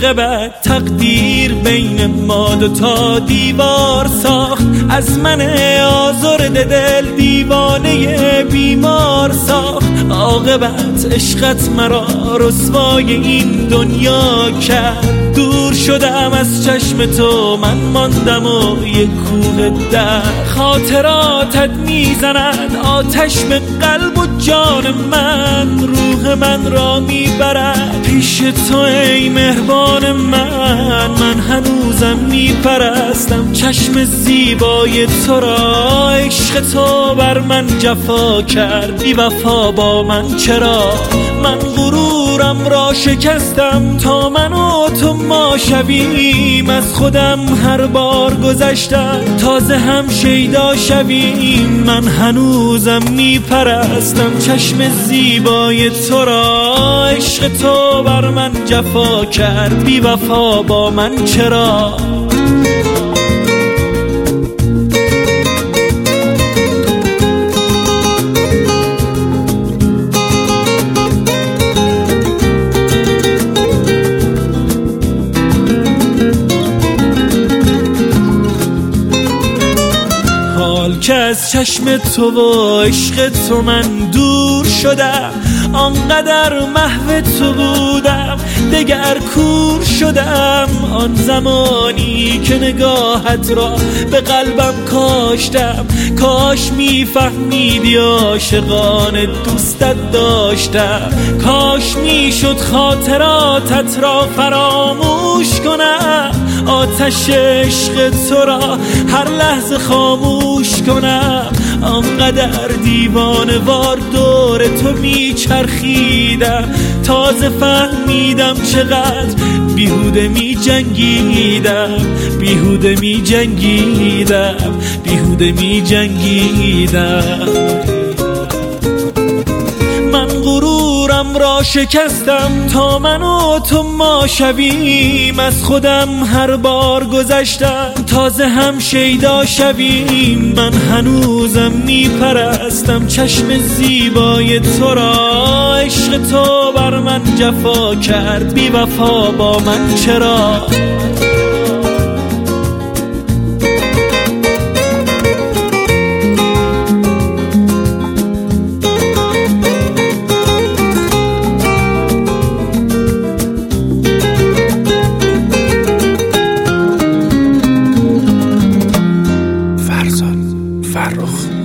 عاقبت تقدیر بین ما دوتا دیوار ساخت، از من آزرده دل دیوانه بیمار ساخت. عاقبت عشقت مرا رسوای این دنیا کرد، دور شدم از چشم تو من ماندم و یک کوه در. خاطراتت میزند آتش به قلب و جان من، روح من را میبرد پیش تو ای مهربان من. من هنوزم میپرستم چشم زیبای تو را، عشق تو بر من جفا کرد بی وفا با من چرا. من غرورم را شکستم تا من و تو ما شویم، از خودم هر بار گذشتم تازه هم شیدا شویم. من هنوزم میپرستم چشم زیبای تو را، عشق تو بر من جفا کرد بی وفا با من چرا. که از چشم تو و عشق تو من دور شدم، آنقدر محو تو بودم دگر کور شدم. آن زمانی که نگاهت را به قلبم کاشتم، کاش میفهمیدی عاشقانه دوستت داشتم. کاش میشد خاطراتت را فراموش کنم، آتش عشق تو را هر لحظه خاموش کنم. آنقدر دیوانه وار دور تو میچرخیدم، تازه فهمیدم چقدر بیهوده میجنگیدم، بیهوده میجنگیدم، بیهوده میجنگیدم. من غرورم را شکستم تا من و تو ما شویم، از خودم هر بار گذشتم تازه هم شیدا شویم. من هنوزم میپرستم چشم زیبای تو را، عشق تو بر من جفا کرد بی وفا با من چرا. فرخ